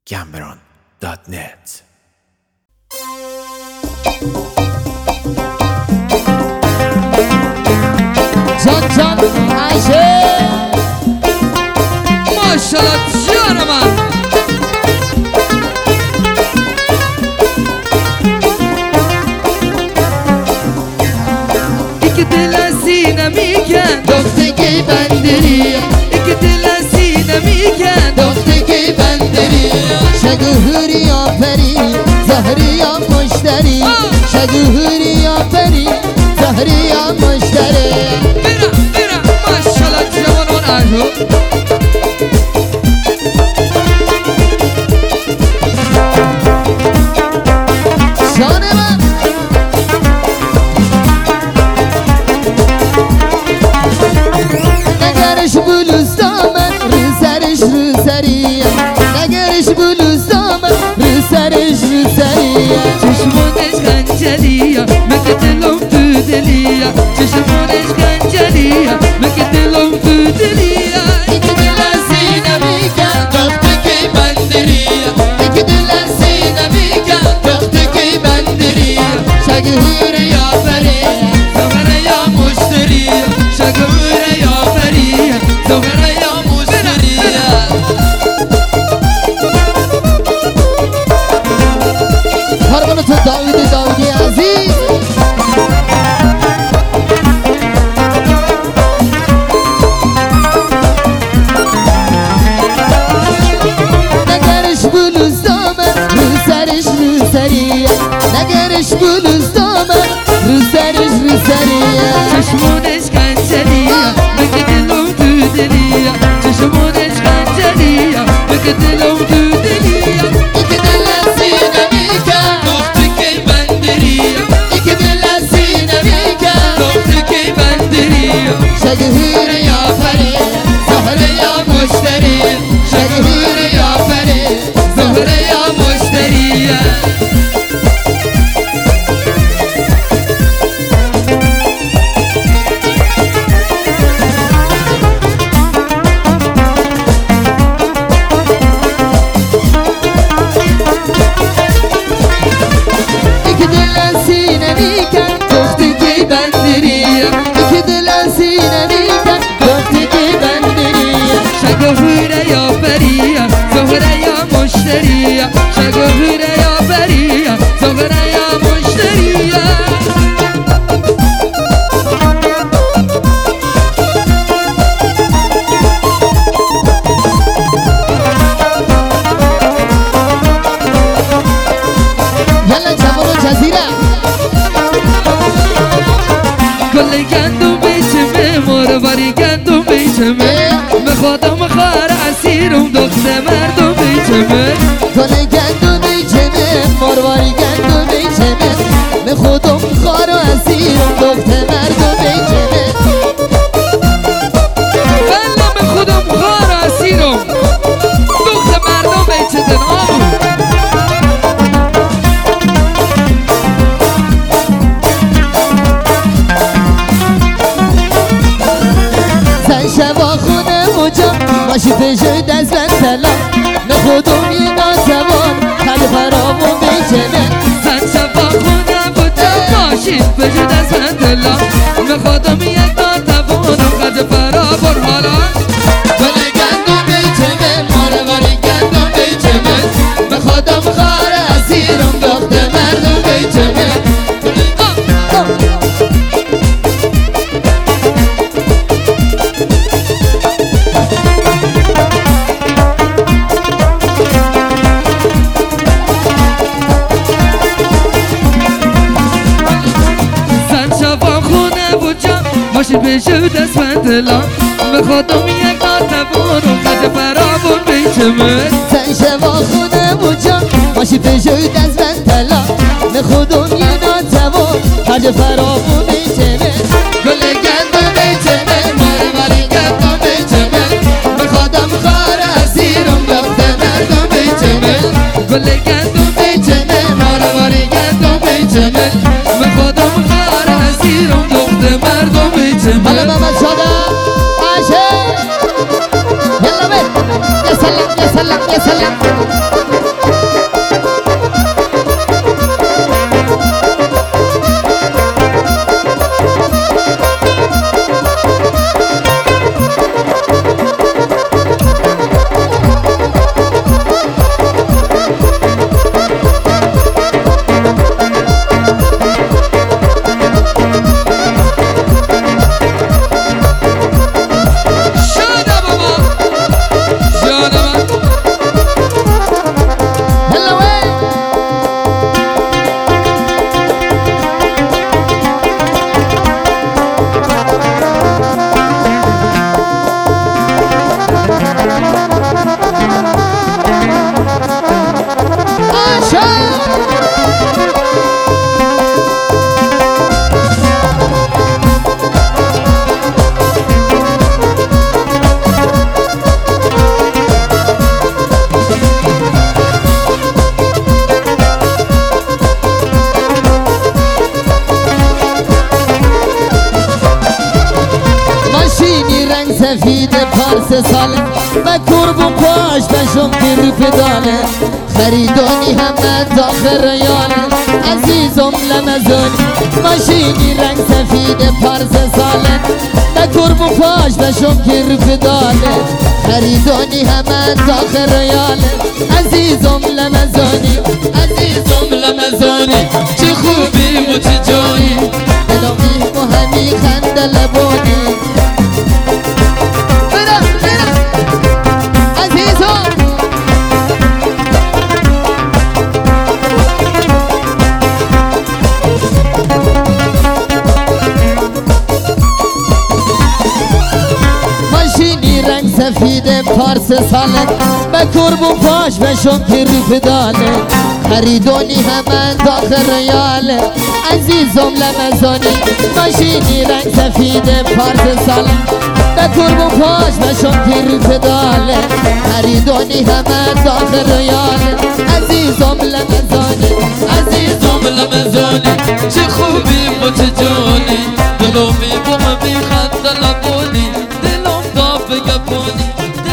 Gambron.net. جان عایشه ماشاءالله جان من iki dil sine miken دختگی بندری iki dil sine miken دختگی بندری شگوهری آفری زهری مشتری شگوهری آفری زهری مشتری Bira maşallah cavan ajo جان من نگرش بلوز دامن رو سرش رو سریه نگرش بلوز دامن رو سرش رو سریه چشمونش خنجلیه مگه دلم تو دلیه چشمونش خنجلیه مگه دلم تو دلیه iki dil sine miken دختگی بندری iki dil sine miken دختگی بندری شگوهری آفری زغره یا مشتری شگوره یا فری زغره یا مشتری قربان تو داودی عزیز نگرش بلوز دامن رو سرش رو سریه نگرش بلوز دامن رو سرش رو سریه چشمونش خنجلیه مگه دلم تو دلیه چشمونش خنجلیه مگه دلم تو دلیه iki dil sine miken دختکی بندریه iki dil sine miken دختکی بندریه شگوهری آفری زهره یا مشتری شگوهری آفری زهره یا مشتریه iki dil sine miken دختگی بندری iki dil sine miken دختگی بندری شگوهره یا فریه زهره یا مشتریه شگوهره یا فریه زهره یا مشتریه یلا جوان جزیره کل گندم بیچمه مرواری گندم بیچمه مخوادم خار اسیرم دخت مردم بیچمه گل گندو بیچمه مرواری گندو بیچمه به خودم خار و اسیرم دخت مردو بیچمه بله به خودم خار اسیرم دخت مردم بیچدن آمون زن شبا خونه مجا باشی پژوی دست بند تلا به خودم یه نازوان خد فرامون بیچمه زن شبا خونه بوده باشید بجود از هندلا میخوادم یک ناتوانم خد فرابر حالا گل گندو بیچمه مرواری گندو بیچمه به خودم خار اسیرم دخت مردم بیچمه زن شبا خونه بوده باشید بجود از هندلا میخوادم یک ناتوانم خد فرابر بیچمه زن شبا خونه بوجا باشی پژوی دست بند تلا به خودم یه ناتوان خرج فرامون بیچمه گل گندو بیچمه مرواری گندو بیچمه به خودم خار اسیرم دخت مردم بیچمه گل گندم بیچمه مرواری گندو بیچمه میخوادم خار اسیرم دخت مردم بیچمه حالا محمد شاده عایشه یلا بیر یه سلام یه سلام یه سلام سفید پارس ساله و قربون پاش بشم گیر پداله خریدونی همه داخل ریاله عزیزم لمزونی ماشینی رنگ سفید پارس ساله و قربون پاش بشم گیر پداله خریدونی همه داخل ریاله عزیزم لمزونی عزیزم لمزونی چه خوبی و چه جایی دلومی مهمی خنده لبونی سفید پارس ساله به قربون پاش بشم پیر پداله خریدونی همه داخل ریاله عزیزم لمزانی ماشینی رنگ سفید پارس ساله به قربون پاش بشم پیر پداله خریدونی همه داخل ریاله عزیزم لمزانی عزیزم لمزانی چه خوبی و چه جانی دلومی بومی خنده لبونی دلم دافه گپونی